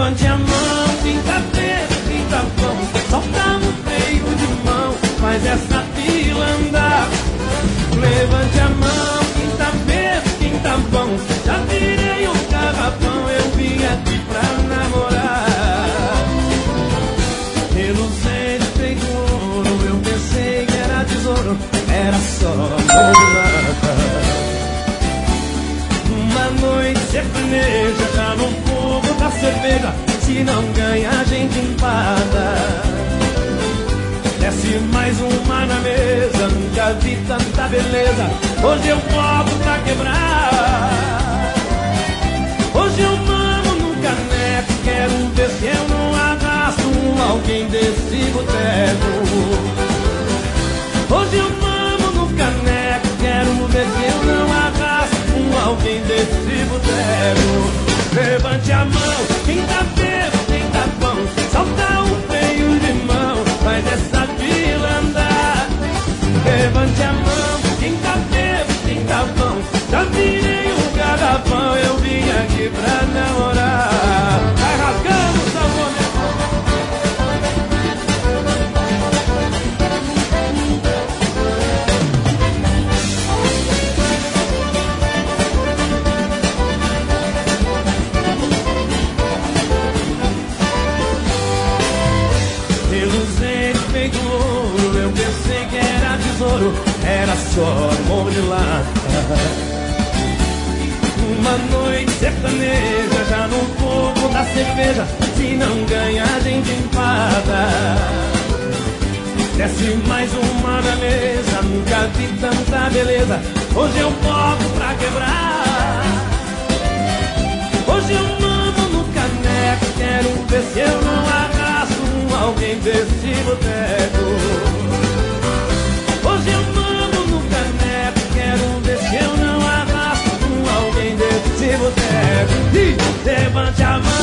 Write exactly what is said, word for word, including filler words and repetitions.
Levante a mão, quem tá preso, quem tá bom. Solta um freio de mão, faz essa fila andar. Levante a mão, quem tá preso, quem tá bom. Já virei um garrafão, eu vim aqui pra namorar. Reluzente feito ouro, eu pensei que era tesouro, era só amor de lata. Uma noite sertaneja, já no fogo da cerveja. Se não ganha, a gente empada. Desce mais uma na mesa, nunca vi tanta beleza. Hoje eu volto pra quebrar. Hoje eu mamo no caneco, quero ver se eu não arrasto alguém desse boteco. Hoje eu mamo no caneco, quero ver se eu não arrasto alguém desse boteco. Levante a mão, quem tá bêbado, quem tá bom. Solta um freio de mão, faz essa fila andar. Levante a mão, quem tá bêbado, quem tá bom. Já virei um garrafão, eu vim aqui pra namorar. Vai rasgando, salvou minha era só amor de lata. Uma noite sertaneja, já no fogo da cerveja. Se não ganha, a gente empada. Desce mais uma na mesa, nunca vi tanta beleza. Hoje eu volto pra quebrar. Hoje eu mamo no caneco, quero ver se eu não arrasto alguém desse boteco. Hoje eu mamo no caneco, quero ver se eu não arrasto alguém desse boteco. Levante a mão.